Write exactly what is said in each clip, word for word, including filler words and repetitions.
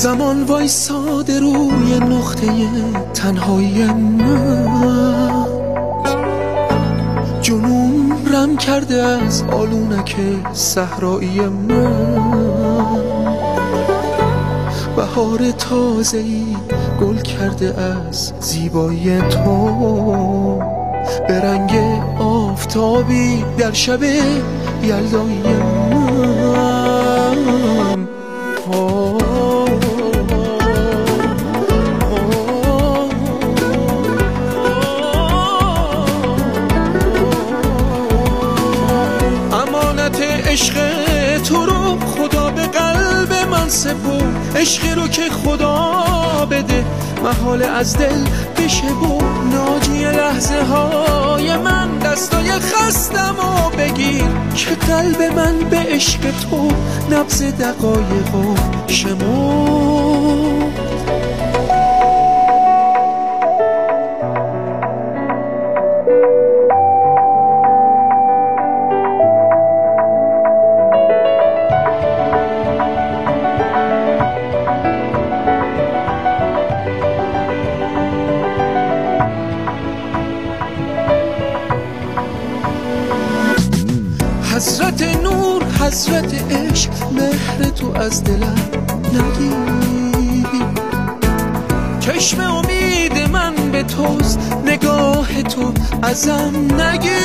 زمان وایساده روی نقطه تنهایی من، جنون رم کرده از آلونک صحرایی من. بهار تازه‌ای گل کرده از زیبایی تو، به رنگ آفتابی در شب یلدایی من. امانت عشق تو رو خدا به قلب من سپرد، عشقی رو که خدا بده محال از دل بشه و ناجی لحظه های من. دستای خستم و بگیر که قلب من به عشق تو نبض دقایق و شمرد. حضرت نور حضرت عشق مهر تو از دلم نگیر، چشم امید من به توست نگاه تو ازم نگیر.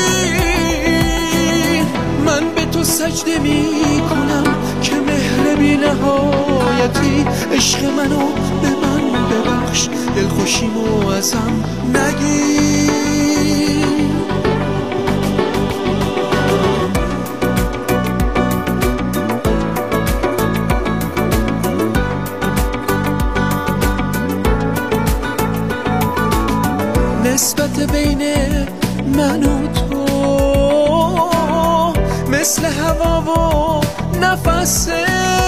من به تو سجده می کنم که مهر بی نهایتی، عشق منو به من ببخش دلخوشیمو ازم نگیر. نسبت بین من و تو مثل هوا و نفسه،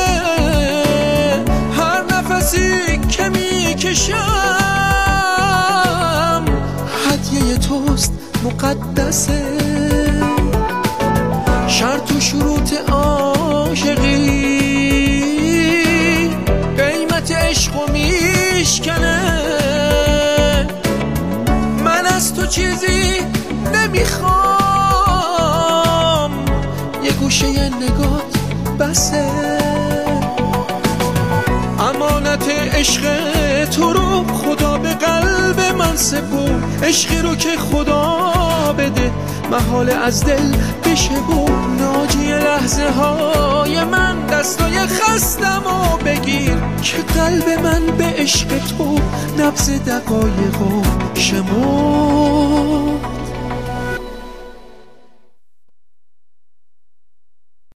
هر نفسی که میکشم هدیه توست مقدسه. شرط و شروط عاشقی قیمت عشقو میشکنه. از تو چیزی نمیخوام، یه گوشه نگات بسه. امانت عشق تو رو خدا به قلب من سپرد، عشقی رو که خدا بده محال از دل بشه و ناجی لحظه های من. دستای خستم و بگیر که قلب من به عشق تو نبض دقایق و شمرد.